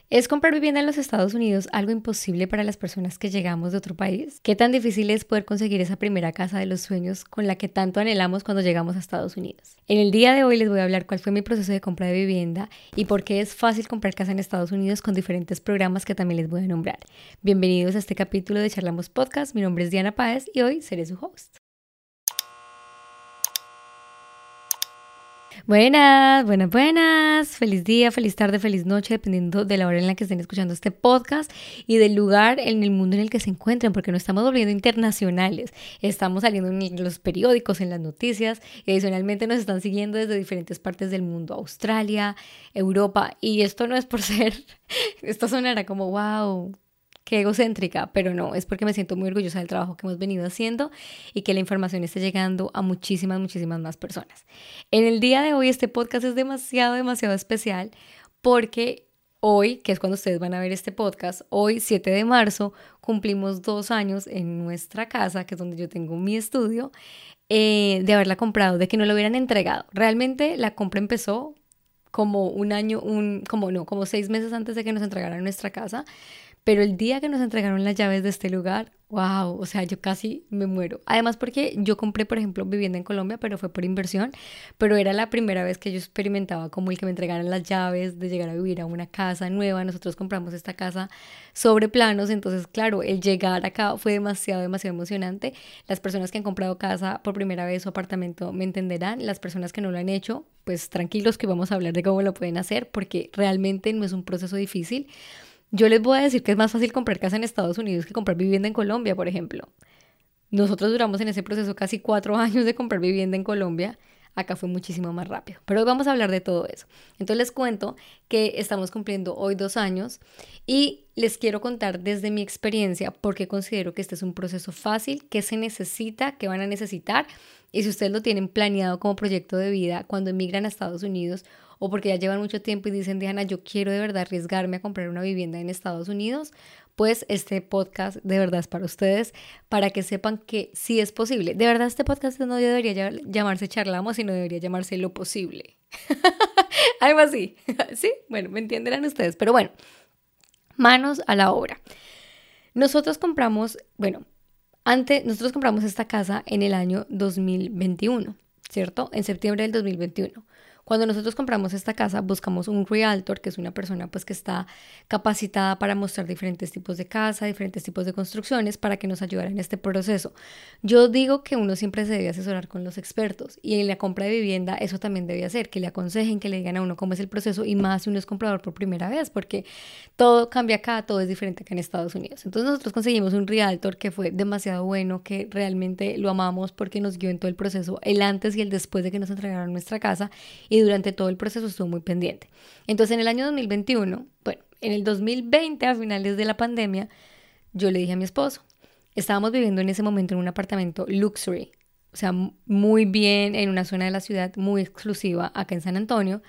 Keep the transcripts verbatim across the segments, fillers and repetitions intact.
¿Es comprar vivienda en los Estados Unidos algo imposible para las personas que llegamos de otro país? ¿Qué tan difícil es poder conseguir esa primera casa de los sueños con la que tanto anhelamos cuando llegamos a Estados Unidos? En el día de hoy les voy a hablar cuál fue mi proceso de compra de vivienda y por qué es fácil comprar casa en Estados Unidos con diferentes programas que también les voy a nombrar. Bienvenidos a este capítulo de Charlamos Podcast. Mi nombre es Diana Páez y hoy seré su host. Buenas, buenas, buenas. Feliz día, feliz tarde, feliz noche, dependiendo de la hora en la que estén escuchando este podcast y del lugar en el mundo en el que se encuentren, porque nos estamos volviendo internacionales. Estamos saliendo en los periódicos, en las noticias y adicionalmente nos están siguiendo desde diferentes partes del mundo, Australia, Europa. Y esto no es por ser, esto sonará como wow, qué egocéntrica, pero no, es porque me siento muy orgullosa del trabajo que hemos venido haciendo y que la información esté llegando a muchísimas, muchísimas más personas. En el día de hoy este podcast es demasiado, demasiado especial porque hoy, que es cuando ustedes van a ver este podcast, hoy siete de marzo cumplimos dos años en nuestra casa, que es donde yo tengo mi estudio, eh, de haberla comprado, de que no lo hubieran entregado. Realmente la compra empezó como un año, un, como no, como seis meses antes de que nos entregaran nuestra casa. Pero el día que nos entregaron las llaves de este lugar, wow, o sea, yo casi me muero. Además porque yo compré, por ejemplo, vivienda en Colombia, pero fue por inversión, pero era la primera vez que yo experimentaba como el que me entregaran las llaves, de llegar a vivir a una casa nueva. Nosotros compramos esta casa sobre planos, entonces, claro, el llegar acá fue demasiado, demasiado emocionante. Las personas que han comprado casa por primera vez o apartamento me entenderán. Las personas que no lo han hecho, pues tranquilos que vamos a hablar de cómo lo pueden hacer, porque realmente no es un proceso difícil. Yo les voy a decir que es más fácil comprar casa en Estados Unidos que comprar vivienda en Colombia, por ejemplo. Nosotros duramos en ese proceso casi cuatro años de comprar vivienda en Colombia. Acá fue muchísimo más rápido. Pero hoy vamos a hablar de todo eso. Entonces les cuento que estamos cumpliendo hoy dos años y les quiero contar desde mi experiencia porque considero que este es un proceso fácil, que se necesita, que van a necesitar. Y si ustedes lo tienen planeado como proyecto de vida cuando emigran a Estados Unidos o porque ya llevan mucho tiempo y dicen, Diana, yo quiero de verdad arriesgarme a comprar una vivienda en Estados Unidos, pues este podcast de verdad es para ustedes, para que sepan que sí es posible. De verdad este podcast no debería llamarse Charlamos, sino debería llamarse Lo Posible. Algo así, ¿sí? Bueno, me entenderán ustedes, pero bueno, manos a la obra. Nosotros compramos, bueno, antes, nosotros compramos esta casa en el año dos mil veintiuno, ¿cierto? En septiembre del dos mil veintiuno. Cuando nosotros compramos esta casa, buscamos un realtor, que es una persona pues que está capacitada para mostrar diferentes tipos de casa, diferentes tipos de construcciones, para que nos ayudara en este proceso. Yo digo que uno siempre se debe asesorar con los expertos y en la compra de vivienda eso también debe hacer, que le aconsejen, que le digan a uno cómo es el proceso y más si uno es comprador por primera vez, porque todo cambia acá, todo es diferente acá en Estados Unidos. Entonces nosotros conseguimos un realtor que fue demasiado bueno, que realmente lo amamos porque nos guió en todo el proceso, el antes y el después de que nos entregaron nuestra casa y durante todo el proceso estuvo muy pendiente. Entonces en el año dos mil veintiuno, bueno, en el dos mil veinte, a finales de la pandemia, yo le dije a mi esposo, estábamos viviendo en ese momento en un apartamento luxury, o sea, muy bien, en una zona de la ciudad muy exclusiva acá en San Antonio,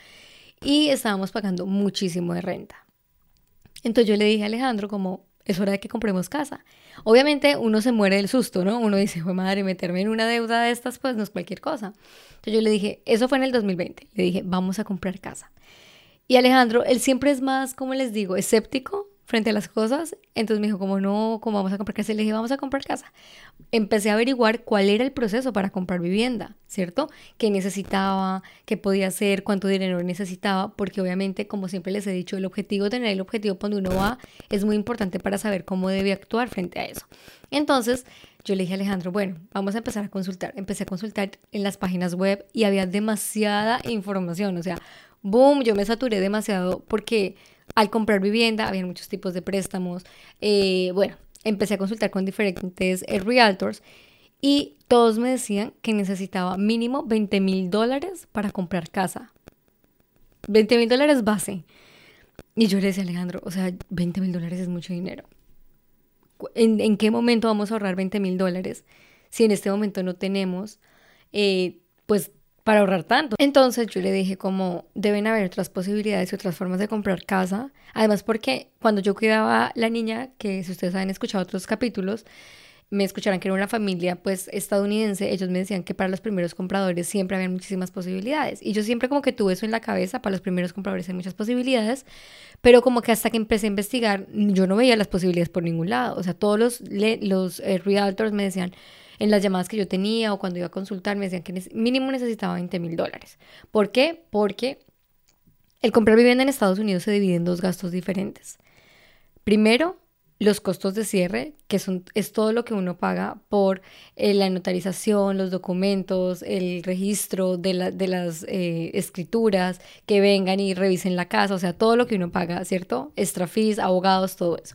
y estábamos pagando muchísimo de renta. Entonces yo le dije a Alejandro como, es hora de que compremos casa. Obviamente uno se muere del susto, ¿no? Uno dice, fue madre, meterme en una deuda de estas, pues no es cualquier cosa. Entonces yo le dije, eso fue en el dos mil veinte, le dije, vamos a comprar casa. Y Alejandro, él siempre es más, como les digo, escéptico frente a las cosas. Entonces me dijo, como no, ¿cómo vamos a comprar casa? Y le dije, vamos a comprar casa. Empecé a averiguar cuál era el proceso para comprar vivienda, ¿cierto? ¿Qué necesitaba? ¿Qué podía hacer? ¿Cuánto dinero necesitaba? Porque obviamente, como siempre les he dicho, el objetivo, tener el objetivo cuando uno va, es muy importante para saber cómo debe actuar frente a eso. Entonces, yo le dije a Alejandro, bueno, vamos a empezar a consultar. Empecé a consultar en las páginas web y había demasiada información, o sea, boom, yo me saturé demasiado porque al comprar vivienda había muchos tipos de préstamos. Eh, bueno, empecé a consultar con diferentes eh, realtors y todos me decían que necesitaba mínimo veinte mil dólares para comprar casa. veinte mil dólares base. Y yo le decía a Alejandro, o sea, veinte mil dólares es mucho dinero. ¿En, ¿En qué momento vamos a ahorrar veinte mil dólares si en este momento no tenemos, eh, pues, para ahorrar tanto? Entonces yo le dije como deben haber otras posibilidades y otras formas de comprar casa. Además porque cuando yo cuidaba a la niña, que si ustedes han escuchado otros capítulos, me escucharan que era una familia pues estadounidense, ellos me decían que para los primeros compradores siempre había muchísimas posibilidades. Y yo siempre como que tuve eso en la cabeza, para los primeros compradores hay muchas posibilidades, pero como que hasta que empecé a investigar, yo no veía las posibilidades por ningún lado. O sea, todos los, los eh, realtors me decían, en las llamadas que yo tenía o cuando iba a consultar, me decían que mínimo necesitaba veinte mil dólares. ¿Por qué? Porque el comprar vivienda en Estados Unidos se divide en dos gastos diferentes. Primero, los costos de cierre, que son, es todo lo que uno paga por eh, la notarización, los documentos, el registro de, la, de las eh, escrituras, que vengan y revisen la casa, o sea, todo lo que uno paga, ¿cierto? Extra fees, abogados, todo eso.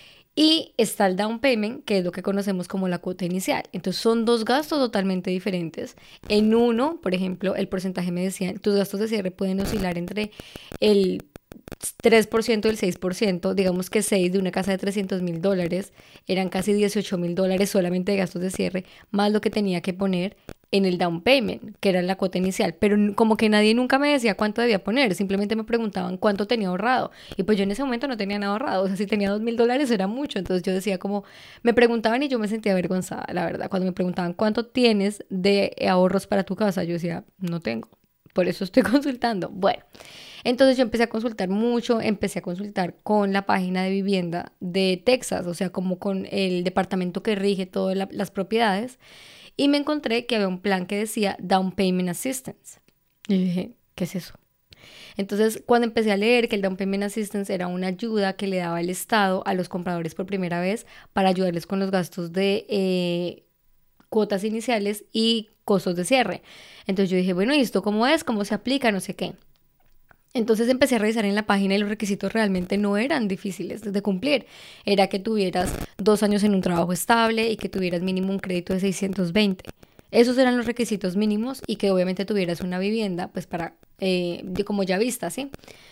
Y está el down payment, que es lo que conocemos como la cuota inicial. Entonces son dos gastos totalmente diferentes. En uno, por ejemplo, el porcentaje me decían, tus gastos de cierre pueden oscilar entre el tres por ciento y el seis por ciento, digamos que seis de una casa de trescientos mil dólares, eran casi dieciocho mil dólares solamente de gastos de cierre, más lo que tenía que poner en el down payment, que era la cuota inicial, pero como que nadie nunca me decía cuánto debía poner, simplemente me preguntaban cuánto tenía ahorrado, y pues yo en ese momento no tenía nada ahorrado, o sea, si tenía dos mil dólares era mucho, entonces yo decía como, me preguntaban y yo me sentía avergonzada, la verdad, cuando me preguntaban cuánto tienes de ahorros para tu casa, yo decía, no tengo, por eso estoy consultando. Bueno, entonces yo empecé a consultar mucho, empecé a consultar con la página de vivienda de Texas, o sea, como con el departamento que rige todas la, las propiedades, y me encontré que había un plan que decía Down Payment Assistance. Y yo dije, ¿qué es eso? Entonces, cuando empecé a leer que el Down Payment Assistance era una ayuda que le daba el Estado a los compradores por primera vez para ayudarles con los gastos de eh, cuotas iniciales y costos de cierre. Entonces yo dije, bueno, ¿y esto cómo es? ¿Cómo se aplica? No sé qué. Entonces empecé a revisar en la página y los requisitos realmente no eran difíciles de cumplir. Era que tuvieras dos años en un trabajo estable y que tuvieras mínimo un crédito de seiscientos veinte. Esos eran los requisitos mínimos y que obviamente tuvieras una vivienda, pues para, eh, como ya vista, ¿sí?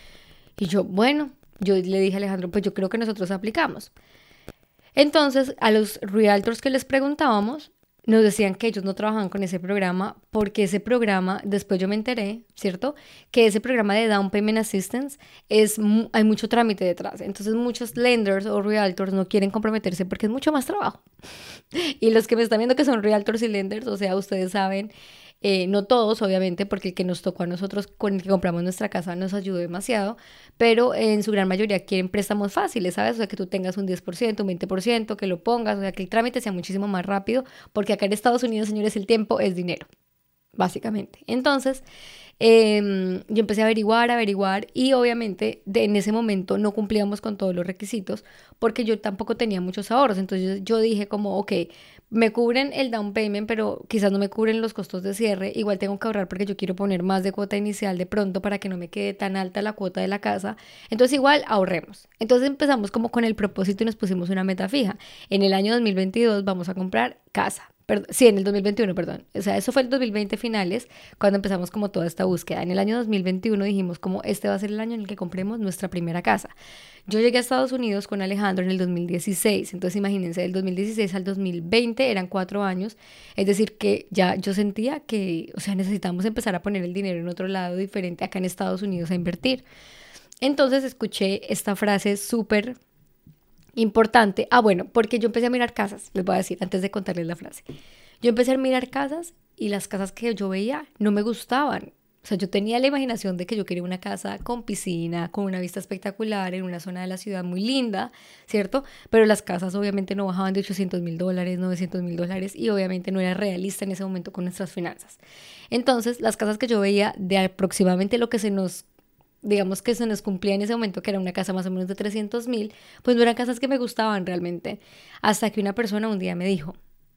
Y yo, bueno, yo le dije a Alejandro, pues yo creo que nosotros aplicamos. Entonces, a los realtors que les preguntábamos, nos decían que ellos no trabajaban con ese programa porque ese programa, después yo me enteré, ¿cierto? Que ese programa de Down Payment Assistance, es, hay mucho trámite detrás. Entonces muchos lenders o realtors no quieren comprometerse porque es mucho más trabajo. Y los que me están viendo que son realtors y lenders, o sea, ustedes saben, eh, no todos obviamente, porque el que nos tocó a nosotros con el que compramos nuestra casa nos ayudó demasiado, pero en su gran mayoría quieren préstamos fáciles, ¿sabes? O sea, que tú tengas un diez por ciento, un veinte por ciento, que lo pongas, o sea, que el trámite sea muchísimo más rápido, porque acá en Estados Unidos, señores, el tiempo es dinero, básicamente. Entonces, eh, yo empecé a averiguar, averiguar y obviamente de, en ese momento no cumplíamos con todos los requisitos porque yo tampoco tenía muchos ahorros. Entonces yo, yo dije como, ok, me cubren el down payment, pero quizás no me cubren los costos de cierre. Igual tengo que ahorrar porque yo quiero poner más de cuota inicial de pronto para que no me quede tan alta la cuota de la casa. Entonces igual ahorremos. Entonces empezamos como con el propósito y nos pusimos una meta fija. En el año dos mil veintidós vamos a comprar casa. Perdón, sí, en el dos mil veintiuno, perdón. O sea, eso fue el dos mil veinte finales, cuando empezamos como toda esta búsqueda. En el año dos mil veintiuno dijimos como este va a ser el año en el que compremos nuestra primera casa. Yo llegué a Estados Unidos con Alejandro en el dos mil dieciséis, entonces imagínense, del dos mil dieciséis al dos mil veinte eran cuatro años, es decir, que ya yo sentía que, o sea, necesitamos empezar a poner el dinero en otro lado diferente acá en Estados Unidos a invertir. Entonces escuché esta frase súper importante. Ah, bueno, porque yo empecé a mirar casas, les voy a decir antes de contarles la frase. Yo empecé a mirar casas y las casas que yo veía no me gustaban. O sea, yo tenía la imaginación de que yo quería una casa con piscina, con una vista espectacular, en una zona de la ciudad muy linda, ¿cierto? Pero las casas obviamente no bajaban de ochocientos mil dólares, novecientos mil dólares y obviamente no era realista en ese momento con nuestras finanzas. Entonces, las casas que yo veía de aproximadamente lo que se nos digamos que se nos cumplía en ese momento, que era una casa más o menos de trescientos mil, pues no eran casas que me gustaban realmente. Hasta que una persona un día me dijo,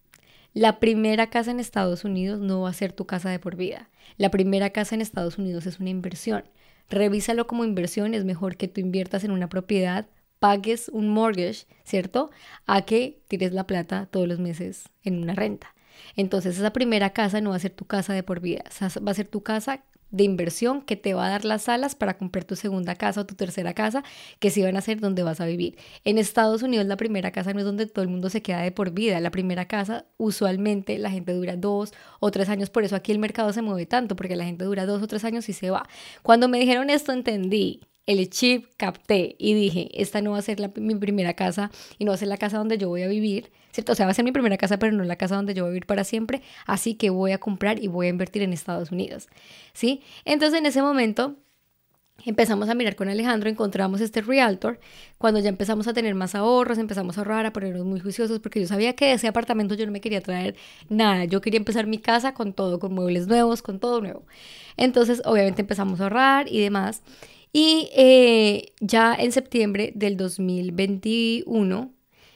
la primera casa en Estados Unidos no va a ser tu casa de por vida. La primera casa en Estados Unidos es una inversión. Revísalo como inversión, es mejor que tú inviertas en una propiedad, pagues un mortgage, ¿cierto? A que tires la plata todos los meses en una renta. Entonces esa primera casa no va a ser tu casa de por vida, va a ser tu casa de inversión que te va a dar las alas para comprar tu segunda casa o tu tercera casa, que sí van a ser donde vas a vivir. En Estados Unidos la primera casa no es donde todo el mundo se queda de por vida. La primera casa usualmente la gente dura dos o tres años, por eso aquí el mercado se mueve tanto, porque la gente dura dos o tres años y se va. Cuando me dijeron esto entendí. el chip capté y dije, esta no va a ser la, mi primera casa y no va a ser la casa donde yo voy a vivir, ¿cierto? O sea, va a ser mi primera casa, pero no la casa donde yo voy a vivir para siempre, así que voy a comprar y voy a invertir en Estados Unidos, ¿sí? Entonces, en ese momento empezamos a mirar con Alejandro, encontramos este realtor, cuando ya empezamos a tener más ahorros, empezamos a ahorrar, a ponernos muy juiciosos, porque yo sabía que de ese apartamento yo no me quería traer nada, yo quería empezar mi casa con todo, con muebles nuevos, con todo nuevo. Entonces, obviamente empezamos a ahorrar y demás, y eh, ya en septiembre del dos mil veintiuno,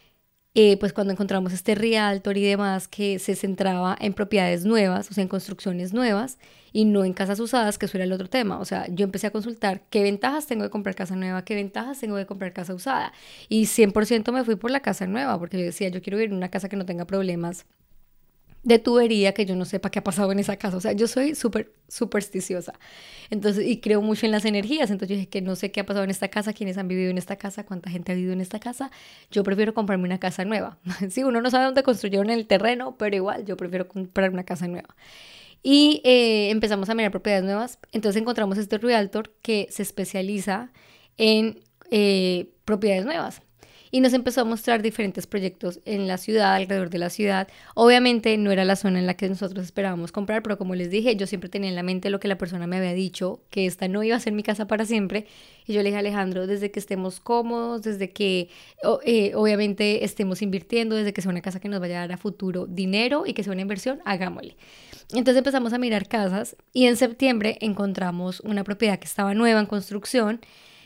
eh, pues cuando encontramos este realtor y demás que se centraba en propiedades nuevas, o sea, en construcciones nuevas y no en casas usadas, que eso era el otro tema. O sea, yo empecé a consultar qué ventajas tengo de comprar casa nueva, qué ventajas tengo de comprar casa usada. Y cien por ciento me fui por la casa nueva, porque yo decía, yo quiero vivir en una casa que no tenga problemas de tubería, que yo no sepa qué ha pasado en esa casa. O sea, yo soy súper supersticiosa. Entonces, y creo mucho en las energías. Entonces yo dije que no sé qué ha pasado en esta casa, quiénes han vivido en esta casa, cuánta gente ha vivido en esta casa. Yo prefiero comprarme una casa nueva. Sí, uno no sabe dónde construyeron el terreno, pero igual yo prefiero comprar una casa nueva. Y eh, empezamos a mirar propiedades nuevas. Entonces encontramos este realtor que se especializa en eh, propiedades nuevas. Y nos empezó a mostrar diferentes proyectos en la ciudad, alrededor de la ciudad. Obviamente no era la zona en la que nosotros esperábamos comprar, pero como les dije, yo siempre tenía en la mente lo que la persona me había dicho, que esta no iba a ser mi casa para siempre. Y yo le dije a Alejandro, desde que estemos cómodos, desde que eh, obviamente estemos invirtiendo, desde que sea una casa que nos vaya a dar a futuro dinero y que sea una inversión, hagámosle. Entonces empezamos a mirar casas y en septiembre encontramos una propiedad que estaba nueva en construcción.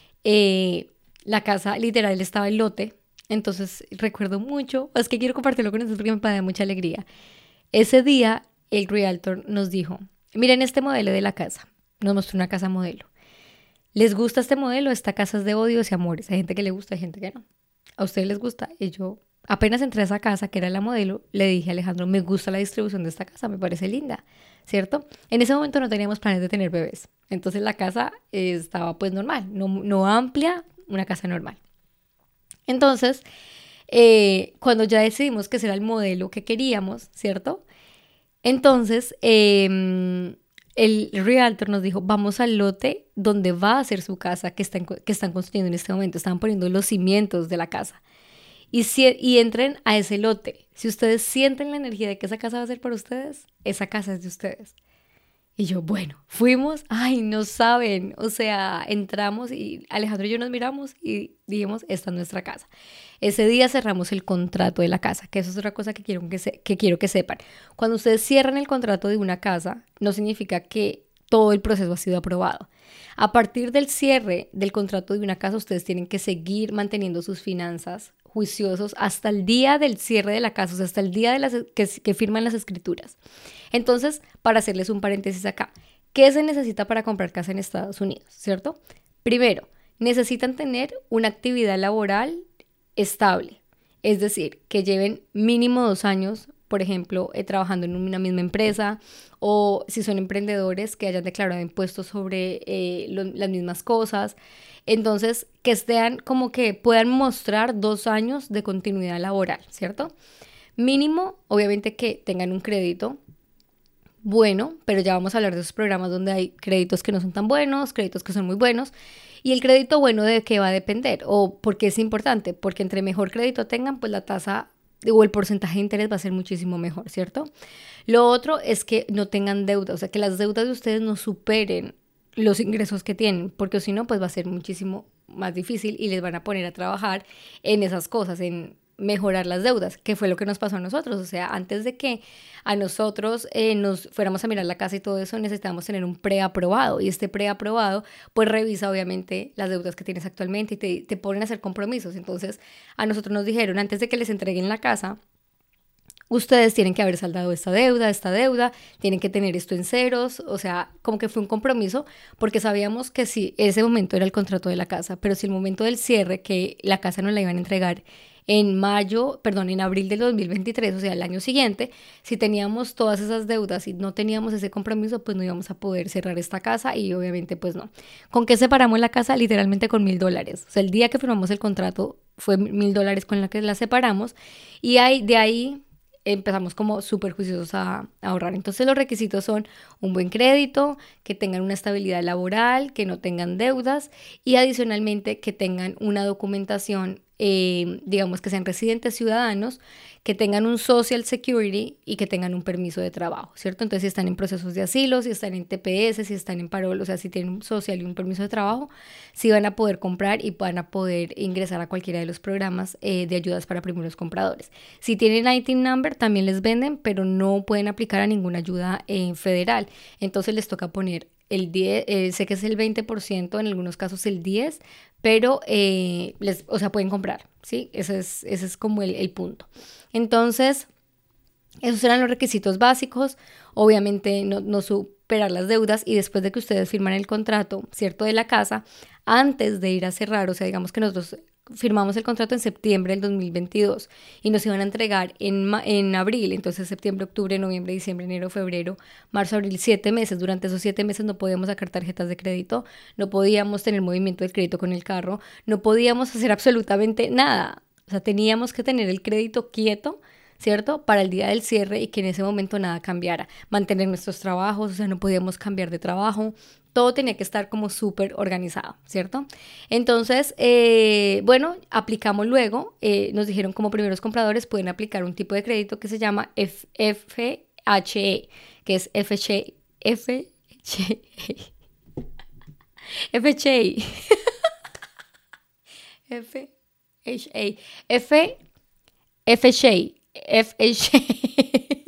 Eh, La casa literal estaba en lote, entonces recuerdo mucho, es que quiero compartirlo con ustedes porque me da mucha alegría. Ese día el realtor nos dijo, miren este modelo de la casa, nos mostró una casa modelo. ¿Les gusta este modelo? Esta casa es de odios y amores, hay gente que le gusta, hay gente que no. ¿A ustedes les gusta? Y yo apenas entré a esa casa, que era la modelo, le dije a Alejandro, me gusta la distribución de esta casa, me parece linda, ¿cierto? En ese momento no teníamos planes de tener bebés, entonces la casa eh, estaba pues normal, no, no amplia, una casa normal. Entonces, eh, cuando ya decidimos que ese era el modelo que queríamos, ¿cierto? Entonces, eh, el realtor nos dijo, vamos al lote donde va a ser su casa que están, que están construyendo en este momento. Están poniendo los cimientos de la casa. Y, si, y entren a ese lote. Si ustedes sienten la energía de que esa casa va a ser para ustedes, esa casa es de ustedes. Y yo, bueno, fuimos, ay, no saben, o sea, entramos y Alejandro y yo nos miramos y dijimos, esta es nuestra casa. Ese día cerramos el contrato de la casa, que eso es otra cosa que quiero que, se, que quiero que sepan. Cuando ustedes cierran el contrato de una casa, no significa que todo el proceso ha sido aprobado. A partir del cierre del contrato de una casa, ustedes tienen que seguir manteniendo sus finanzas juiciosos hasta el día del cierre de la casa, o sea, hasta el día de las, que, que firman las escrituras. Entonces, para hacerles un paréntesis acá, ¿qué se necesita para comprar casa en Estados Unidos? ¿Cierto? Primero, necesitan tener una actividad laboral estable, es decir, que lleven mínimo dos años, por ejemplo, eh, trabajando en una misma empresa, o si son emprendedores que hayan declarado impuestos sobre eh, lo, las mismas cosas. Entonces, que estén como que puedan mostrar dos años de continuidad laboral, ¿cierto? Mínimo, obviamente que tengan un crédito bueno, pero ya vamos a hablar de esos programas donde hay créditos que no son tan buenos, créditos que son muy buenos. Y el crédito bueno, ¿de qué va a depender? ¿O por qué es importante? Porque entre mejor crédito tengan, pues la tasa o el porcentaje de interés va a ser muchísimo mejor, ¿cierto? Lo otro es que no tengan deuda, o sea, que las deudas de ustedes no superen los ingresos que tienen, porque si no, pues va a ser muchísimo más difícil y les van a poner a trabajar en esas cosas, en mejorar las deudas, que fue lo que nos pasó a nosotros. O sea, antes de que a nosotros eh, nos fuéramos a mirar la casa y todo eso, necesitábamos tener un preaprobado, y este preaprobado pues revisa obviamente las deudas que tienes actualmente y te, te ponen a hacer compromisos. Entonces a nosotros nos dijeron, antes de que les entreguen la casa, ustedes tienen que haber saldado esta deuda, esta deuda, tienen que tener esto en ceros, o sea, como que fue un compromiso, porque sabíamos que sí, ese momento era el contrato de la casa, pero si el momento del cierre, que la casa nos la iban a entregar en mayo, perdón, en abril del dos mil veintitrés, o sea, el año siguiente, si teníamos todas esas deudas y no teníamos ese compromiso, pues no íbamos a poder cerrar esta casa y obviamente pues no. ¿Con qué separamos la casa? Literalmente con mil dólares. O sea, el día que firmamos el contrato fue mil dólares con la que la separamos y hay, de ahí empezamos como súper juiciosos a, a ahorrar. Entonces los requisitos son un buen crédito, que tengan una estabilidad laboral, que no tengan deudas y adicionalmente que tengan una documentación, eh, digamos que sean residentes ciudadanos, que tengan un Social Security y que tengan un permiso de trabajo, ¿cierto? Entonces si están en procesos de asilo, si están en T P S, si están en parol, o sea, si tienen un social y un permiso de trabajo, sí van a poder comprar y van a poder ingresar a cualquiera de los programas eh, de ayudas para primeros compradores. Si tienen I T I N number también les venden, pero no pueden aplicar a ninguna ayuda eh, federal. Entonces les toca poner el diez, eh, sé que es el veinte por ciento, en algunos casos el diez por ciento, pero eh, les, o sea, pueden comprar, ¿sí? Ese es, ese es como el, el punto. Entonces, esos eran los requisitos básicos. Obviamente no, no superar las deudas y después de que ustedes firman el contrato, ¿cierto? De la casa, antes de ir a cerrar, o sea, digamos que nosotros firmamos el contrato en septiembre del dos mil veintidós y nos iban a entregar en, ma- en abril, entonces septiembre, octubre, noviembre, diciembre, enero, febrero, marzo, abril, siete meses. Durante esos siete meses no podíamos sacar tarjetas de crédito, no podíamos tener movimiento del crédito con el carro, no podíamos hacer absolutamente nada. O sea, teníamos que tener el crédito quieto, ¿cierto? Para el día del cierre y que en ese momento nada cambiara. Mantener nuestros trabajos, o sea, no podíamos cambiar de trabajo. Todo tenía que estar como súper organizado, ¿cierto? Entonces, eh, bueno, aplicamos luego. Eh, nos dijeron como primeros compradores pueden aplicar un tipo de crédito que se llama F F H E, que es F H E. F H E. F H E. F H E. F F H E. F H A.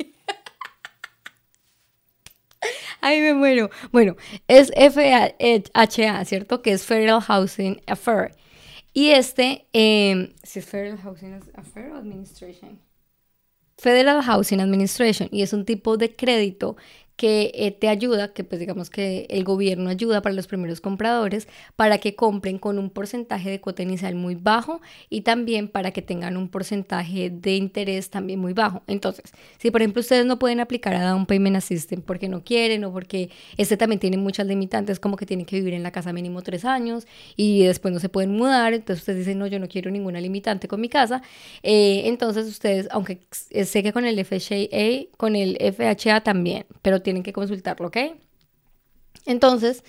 Ay, me muero. Bueno, es F H A, ¿cierto? Que es Federal Housing Affair. Y este, eh, ¿sí es Federal Housing Affair o Administration? Federal Housing Administration. Y es un tipo de crédito que eh, te ayuda, que pues digamos que el gobierno ayuda para los primeros compradores para que compren con un porcentaje de cuota inicial muy bajo y también para que tengan un porcentaje de interés también muy bajo. Entonces, si por ejemplo ustedes no pueden aplicar a Down Payment Assistance porque no quieren o porque este también tiene muchas limitantes, como que tienen que vivir en la casa mínimo tres años y después no se pueden mudar, entonces ustedes dicen, no, yo no quiero ninguna limitante con mi casa, eh, entonces ustedes, aunque sé que con el F H A, con el F H A también, pero tienen que consultarlo, ¿ok? Entonces,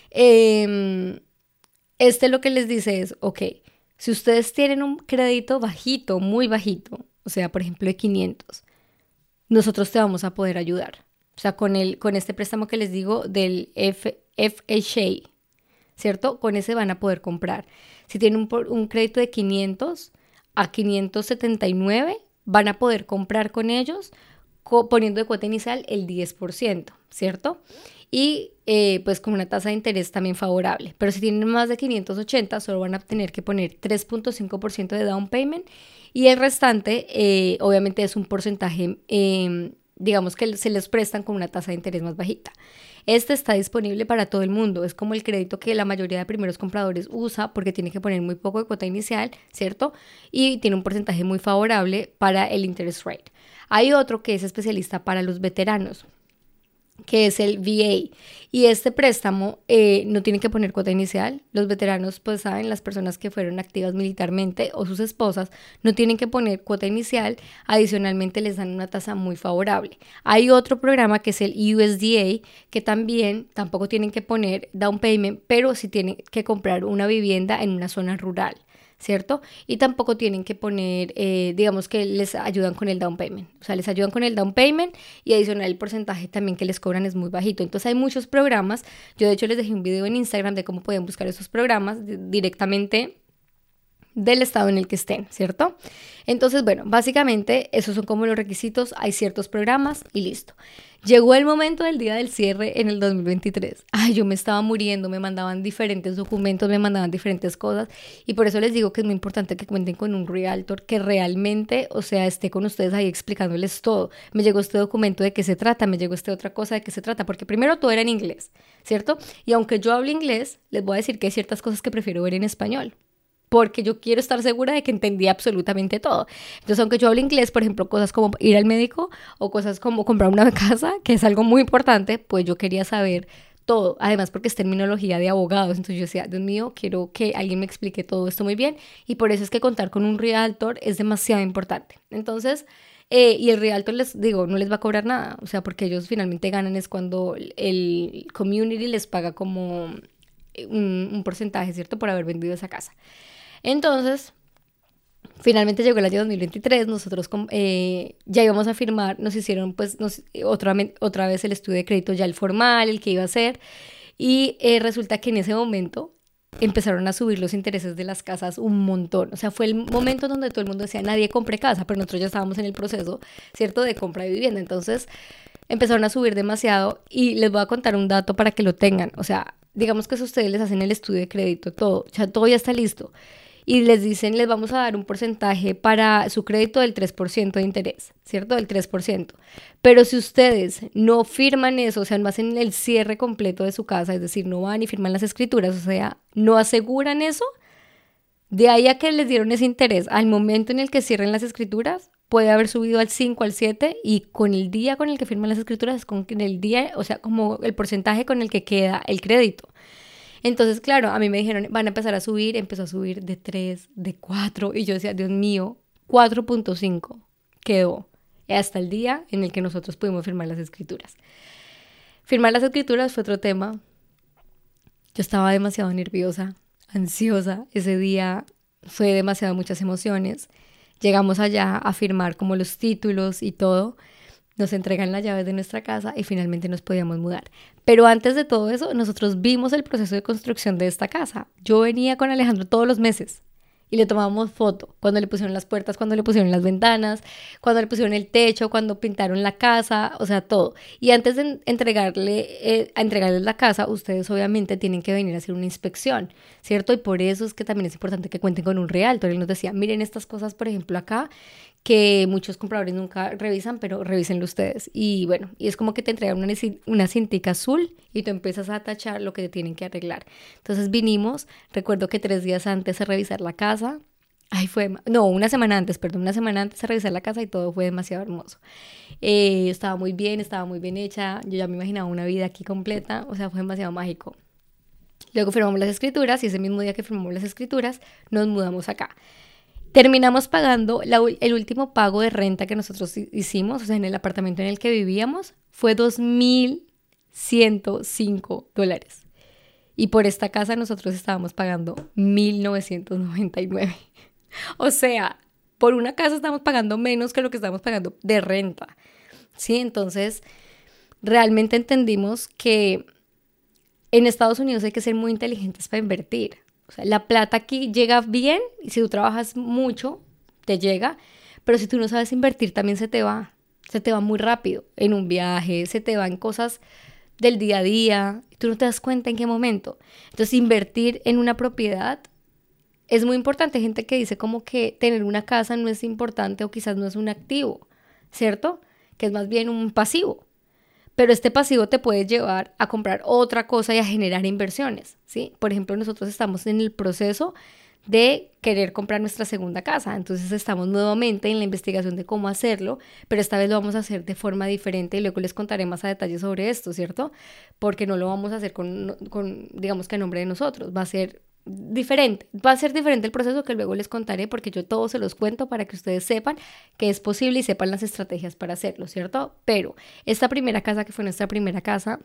eh, este lo que les dice es, ok, si ustedes tienen un crédito bajito, muy bajito, o sea, por ejemplo, de quinientos, nosotros te vamos a poder ayudar. O sea, con, el, con este préstamo que les digo del F H A, ¿cierto? Con ese van a poder comprar. Si tienen un, un crédito de quinientos a quinientos setenta y nueve, van a poder comprar con ellos poniendo de cuota inicial el diez por ciento, ¿cierto? Y eh, pues con una tasa de interés también favorable. Pero si tienen más de quinientos ochenta, solo van a tener que poner tres punto cinco por ciento de down payment y el restante eh, obviamente es un porcentaje, eh, digamos que se les prestan con una tasa de interés más bajita. Este está disponible para todo el mundo, es como el crédito que la mayoría de primeros compradores usa porque tiene que poner muy poco de cuota inicial, ¿cierto? Y tiene un porcentaje muy favorable para el interest rate. Hay otro que es especialista para los veteranos, que es el V A, y este préstamo eh, no tiene que poner cuota inicial. Los veteranos, pues saben, las personas que fueron activas militarmente o sus esposas no tienen que poner cuota inicial, adicionalmente les dan una tasa muy favorable. Hay otro programa que es el U S D A, que también tampoco tienen que poner down payment, pero sí tienen que comprar una vivienda en una zona rural, ¿cierto? Y tampoco tienen que poner, eh, digamos que les ayudan con el down payment, o sea, les ayudan con el down payment y adicional el porcentaje también que les cobran es muy bajito. Entonces hay muchos programas, yo de hecho les dejé un video en Instagram de cómo pueden buscar esos programas directamente del estado en el que estén, ¿cierto? Entonces, bueno, básicamente esos son como los requisitos, hay ciertos programas y listo. Llegó el momento del día del cierre en el dos mil veintitrés. Ay, yo me estaba muriendo, me mandaban diferentes documentos, me mandaban diferentes cosas y por eso les digo que es muy importante que cuenten con un realtor que realmente, o sea, esté con ustedes ahí explicándoles todo. Me llegó este documento de qué se trata, me llegó esta otra cosa de qué se trata, porque primero todo era en inglés, ¿cierto? Y aunque yo hablo inglés, les voy a decir que hay ciertas cosas que prefiero ver en español, porque yo quiero estar segura de que entendí absolutamente todo. Entonces, aunque yo hable inglés, por ejemplo, cosas como ir al médico o cosas como comprar una casa, que es algo muy importante, pues yo quería saber todo. Además, porque es terminología de abogados. Entonces yo decía, Dios mío, quiero que alguien me explique todo esto muy bien. Y por eso es que contar con un realtor es demasiado importante. Entonces, Eh, y el realtor les digo, no les va a cobrar nada, o sea, porque ellos finalmente ganan es cuando el community les paga como un, un porcentaje, ¿cierto? Por haber vendido esa casa. Entonces, finalmente llegó el año dos mil veintitrés, nosotros eh, ya íbamos a firmar, nos hicieron pues nos, otra, otra vez el estudio de crédito, ya el formal, el que iba a hacer, y eh, resulta que en ese momento empezaron a subir los intereses de las casas un montón. O sea, fue el momento donde todo el mundo decía, nadie compre casa, pero nosotros ya estábamos en el proceso, ¿cierto?, de compra de vivienda. Entonces, empezaron a subir demasiado y les voy a contar un dato para que lo tengan. O sea, digamos que si ustedes les hacen el estudio de crédito, todo, o sea, todo ya está listo. Y les dicen, les vamos a dar un porcentaje para su crédito del tres por ciento de interés, ¿cierto? Del tres por ciento. Pero si ustedes no firman eso, o sea, no hacen el cierre completo de su casa, es decir, no van y firman las escrituras, o sea, no aseguran eso, de ahí a que les dieron ese interés, al momento en el que cierren las escrituras, puede haber subido al cinco, al siete, y con el día con el que firman las escrituras, con el día, o sea, como el porcentaje con el que queda el crédito. Entonces, claro, a mí me dijeron, van a empezar a subir, empezó a subir de tres, de cuatro, y yo decía, Dios mío, cuatro punto cinco quedó hasta el día en el que nosotros pudimos firmar las escrituras. Firmar las escrituras fue otro tema. Yo estaba demasiado nerviosa, ansiosa, ese día fue demasiado muchas emociones. Llegamos allá a firmar como los títulos y todo. Nos entregan las llaves de nuestra casa y finalmente nos podíamos mudar. Pero antes de todo eso, nosotros vimos el proceso de construcción de esta casa. Yo venía con Alejandro todos los meses y le tomábamos foto cuando le pusieron las puertas, cuando le pusieron las ventanas, cuando le pusieron el techo, cuando pintaron la casa, o sea, todo. Y antes de entregarle, eh, a entregarles la casa, ustedes obviamente tienen que venir a hacer una inspección, ¿cierto? Y por eso es que también es importante que cuenten con un realtor. Él nos decía, miren estas cosas, por ejemplo, acá, que muchos compradores nunca revisan, pero revísenlo ustedes. Y bueno, y es como que te entregan una, una cintica azul y tú empiezas a tachar lo que te tienen que arreglar. Entonces vinimos, recuerdo que tres días antes de revisar la casa, ay fue, no, una semana antes, perdón, una semana antes de revisar la casa y todo fue demasiado hermoso. Eh, estaba muy bien, estaba muy bien hecha, yo ya me imaginaba una vida aquí completa, o sea, fue demasiado mágico. Luego firmamos las escrituras y ese mismo día que firmamos las escrituras nos mudamos acá. Terminamos pagando, la, el último pago de renta que nosotros hicimos, o sea, en el apartamento en el que vivíamos, fue dos mil ciento cinco dólares. Y por esta casa nosotros estábamos pagando mil novecientos noventa y nueve. O sea, por una casa estamos pagando menos que lo que estamos pagando de renta. ¿Sí? Entonces, realmente entendimos que en Estados Unidos hay que ser muy inteligentes para invertir. O sea, la plata aquí llega bien y si tú trabajas mucho, te llega, pero si tú no sabes invertir también se te va, se te va muy rápido en un viaje, se te va en cosas del día a día, y tú no te das cuenta en qué momento. Entonces, invertir en una propiedad es muy importante. Hay gente que dice como que tener una casa no es importante o quizás no es un activo, ¿cierto? Que es más bien un pasivo. Pero este pasivo te puede llevar a comprar otra cosa y a generar inversiones, ¿sí? Por ejemplo, nosotros estamos en el proceso de querer comprar nuestra segunda casa, entonces estamos nuevamente en la investigación de cómo hacerlo, pero esta vez lo vamos a hacer de forma diferente y luego les contaré más a detalle sobre esto, ¿cierto? Porque no lo vamos a hacer con, con digamos que a nombre de nosotros, va a ser diferente, va a ser diferente el proceso que luego les contaré porque yo todo se los cuento para que ustedes sepan que es posible y sepan las estrategias para hacerlo, ¿cierto? Pero esta primera casa que fue nuestra primera casa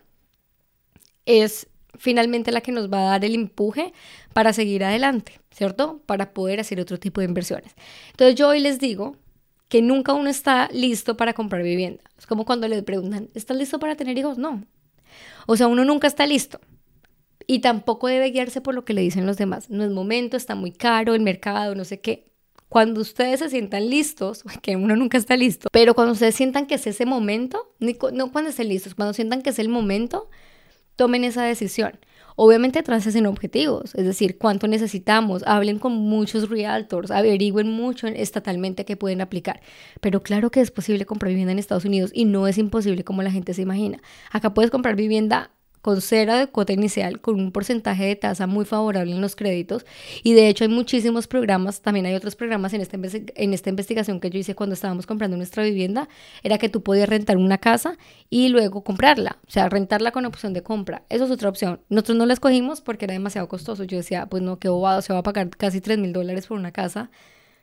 es finalmente la que nos va a dar el empuje para seguir adelante, ¿cierto? Para poder hacer otro tipo de inversiones. Entonces yo hoy les digo que nunca uno está listo para comprar vivienda. Es como cuando les preguntan, ¿estás listo para tener hijos? No. O sea, uno nunca está listo. Y tampoco debe guiarse por lo que le dicen los demás. No es momento, está muy caro el mercado, no sé qué. Cuando ustedes se sientan listos, que uno nunca está listo, pero cuando ustedes sientan que es ese momento, no cuando estén listos, cuando sientan que es el momento, tomen esa decisión. Obviamente traces en objetivos, es decir, cuánto necesitamos, hablen con muchos realtors, averigüen mucho estatalmente qué pueden aplicar. Pero claro que es posible comprar vivienda en Estados Unidos y no es imposible como la gente se imagina. Acá puedes comprar vivienda con cero de cuota inicial, con un porcentaje de tasa muy favorable en los créditos, y de hecho hay muchísimos programas, también hay otros programas en esta, en esta investigación que yo hice cuando estábamos comprando nuestra vivienda, era que tú podías rentar una casa y luego comprarla, o sea, rentarla con opción de compra, eso es otra opción. Nosotros no la escogimos porque era demasiado costoso, yo decía, pues no, qué bobado, se va a pagar casi tres mil dólares por una casa,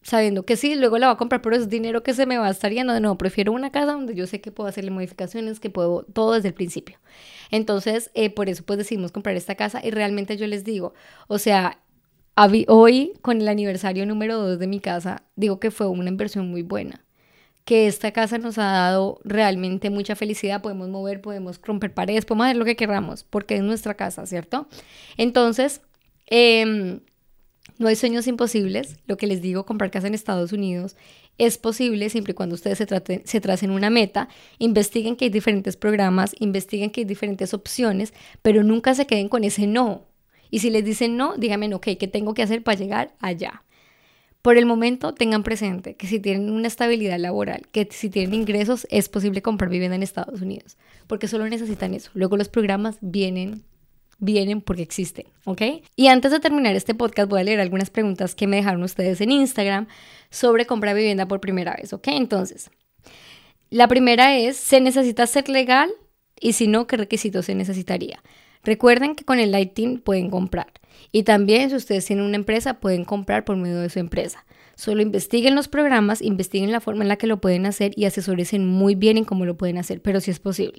sabiendo que sí, luego la voy a comprar, pero es dinero que se me va a estar yendo. No, prefiero una casa donde yo sé que puedo hacerle modificaciones, que puedo todo desde el principio. Entonces, eh, por eso pues decidimos comprar esta casa y realmente yo les digo, o sea, hoy con el aniversario número dos de mi casa, digo que fue una inversión muy buena, que esta casa nos ha dado realmente mucha felicidad, podemos mover, podemos romper paredes, podemos hacer lo que queramos, porque es nuestra casa, ¿cierto? Entonces, eh, no hay sueños imposibles, lo que les digo, comprar casa en Estados Unidos es posible siempre y cuando ustedes se, traten, se tracen una meta, investiguen que hay diferentes programas, investiguen que hay diferentes opciones, pero nunca se queden con ese no. Y si les dicen no, díganme, ok, ¿qué tengo que hacer para llegar allá? Por el momento, tengan presente que si tienen una estabilidad laboral, que si tienen ingresos, es posible comprar vivienda en Estados Unidos, porque solo necesitan eso. Luego los programas vienen vienen porque existen, ¿ok? Y antes de terminar este podcast voy a leer algunas preguntas que me dejaron ustedes en Instagram sobre comprar vivienda por primera vez, ¿ok? Entonces, la primera es, ¿se necesita ser legal? Y si no, ¿qué requisitos se necesitaría? Recuerden que con el Lighting pueden comprar. Y también si ustedes tienen una empresa, pueden comprar por medio de su empresa. Solo investiguen los programas, investiguen la forma en la que lo pueden hacer y asesórense muy bien en cómo lo pueden hacer, pero sí es posible.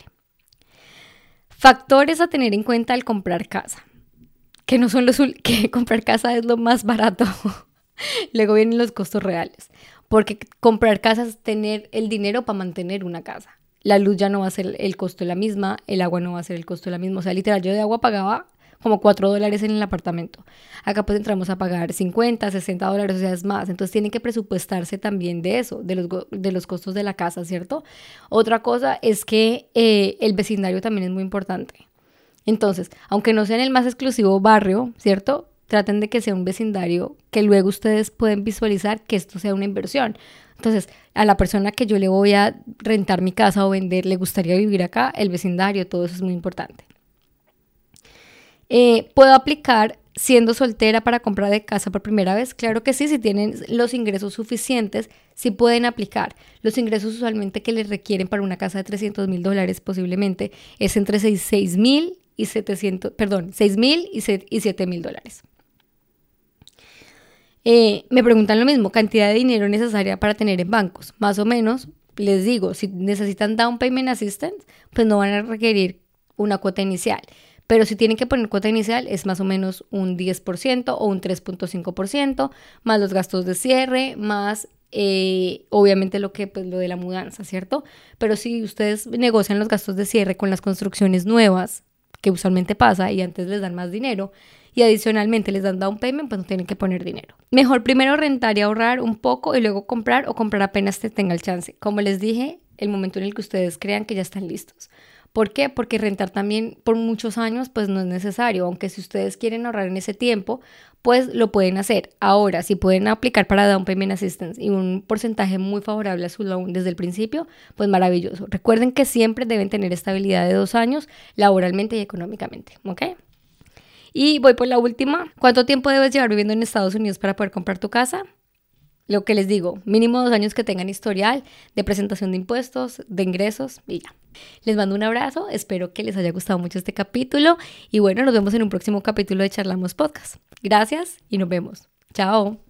Factores a tener en cuenta al comprar casa, que no son los que comprar casa es lo más barato. Luego vienen los costos reales, porque comprar casa es tener el dinero para mantener una casa. La luz ya no va a ser el costo de la misma, el agua no va a ser el costo de la misma. O sea, literal, yo de agua pagaba como cuatro dólares en el apartamento. Acá pues entramos a pagar cincuenta, sesenta dólares, o sea, es más. Entonces tienen que presupuestarse también de eso, de los, de los costos de la casa, ¿cierto? Otra cosa es que eh, el vecindario también es muy importante. Entonces, aunque no sea en el más exclusivo barrio, ¿cierto? Traten de que sea un vecindario que luego ustedes pueden visualizar que esto sea una inversión. Entonces, a la persona que yo le voy a rentar mi casa o vender, le gustaría vivir acá, el vecindario, todo eso es muy importante. Eh, ¿Puedo aplicar siendo soltera para comprar de casa por primera vez? Claro que sí, si tienen los ingresos suficientes, sí pueden aplicar. Los ingresos usualmente que les requieren para una casa de trescientos mil dólares posiblemente es entre seis mil y setecientos, perdón, seis mil y siete mil dólares. Eh, me preguntan lo mismo, cantidad de dinero necesaria para tener en bancos. Más o menos, les digo, si necesitan down payment assistance, pues no van a requerir una cuota inicial. Pero si tienen que poner cuota inicial es más o menos un diez por ciento o un tres punto cinco por ciento, más los gastos de cierre, más eh, obviamente lo que pues lo de la mudanza, ¿cierto? Pero si ustedes negocian los gastos de cierre con las construcciones nuevas, que usualmente pasa y antes les dan más dinero, y adicionalmente les dan down payment, pues no tienen que poner dinero. Mejor primero rentar y ahorrar un poco y luego comprar o comprar apenas te tenga el chance. Como les dije, el momento en el que ustedes crean que ya están listos. ¿Por qué? Porque rentar también por muchos años pues no es necesario, aunque si ustedes quieren ahorrar en ese tiempo, pues lo pueden hacer. Ahora, si pueden aplicar para Down Payment Assistance y un porcentaje muy favorable a su loan desde el principio, pues maravilloso. Recuerden que siempre deben tener estabilidad de dos años laboralmente y económicamente, ¿ok? Y voy por la última. ¿Cuánto tiempo debes llevar viviendo en Estados Unidos para poder comprar tu casa? Lo que les digo, mínimo dos años que tengan historial de presentación de impuestos, de ingresos y ya. Les mando un abrazo, espero que les haya gustado mucho este capítulo y bueno, nos vemos en un próximo capítulo de Charlamos Podcast. Gracias y nos vemos. Chao.